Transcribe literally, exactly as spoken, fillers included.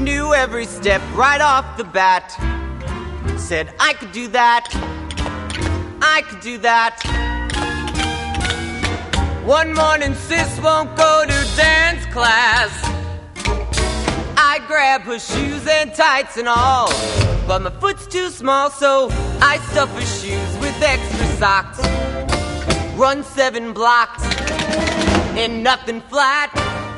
Knew every step right off the bat. Said I could do that, I could do that. One morning sis won't go to dance class. I grab her shoes and tights and all, but my foot's too small, so I stuff her shoes with extra socks. Run seven blocks and nothing flat.